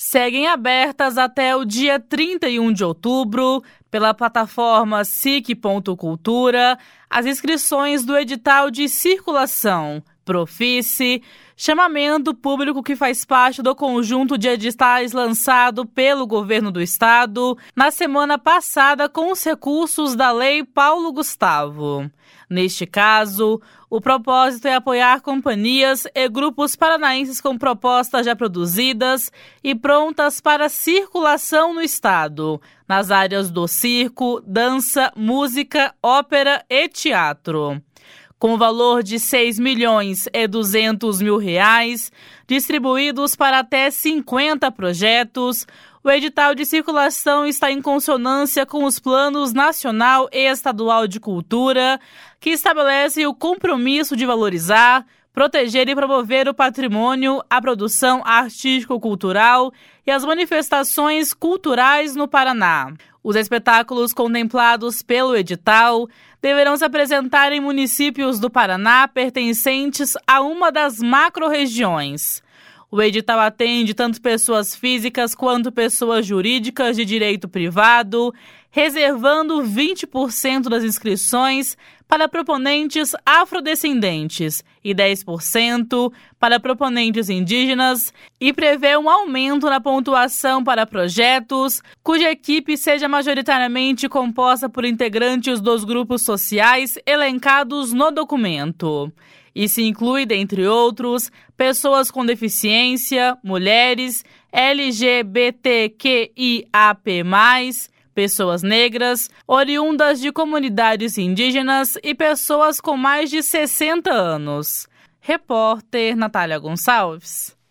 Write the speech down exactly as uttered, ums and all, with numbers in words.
seguem abertas até o dia trinta e um de outubro, pela plataforma sic ponto cultura, as inscrições do edital de circulação Profice, chamamento público que faz parte do conjunto de editais lançado pelo governo do estado na semana passada com os recursos da Lei Paulo Gustavo. Neste caso, o propósito é apoiar companhias e grupos paranaenses com propostas já produzidas e prontas para circulação no estado, nas áreas do circo, dança, música, ópera e teatro. Com o valor de seis milhões e duzentos mil reais, distribuídos para até cinquenta projetos, o edital de circulação está em consonância com os planos nacional e estadual de cultura, que estabelecem o compromisso de valorizar, proteger e promover o patrimônio, a produção artístico-cultural e as manifestações culturais no Paraná. Os espetáculos contemplados pelo edital deverão se apresentar em municípios do Paraná pertencentes a uma das macro-regiões. O edital atende tanto pessoas físicas quanto pessoas jurídicas de direito privado, reservando vinte por cento das inscrições para proponentes afrodescendentes e dez por cento para proponentes indígenas e prevê um aumento na pontuação para projetos cuja equipe seja majoritariamente composta por integrantes dos grupos sociais elencados no documento. Isso inclui, dentre outros, pessoas com deficiência, mulheres, L G B T Q I A P mais, pessoas negras, oriundas de comunidades indígenas e pessoas com mais de sessenta anos. Repórter Natália Gonçalves.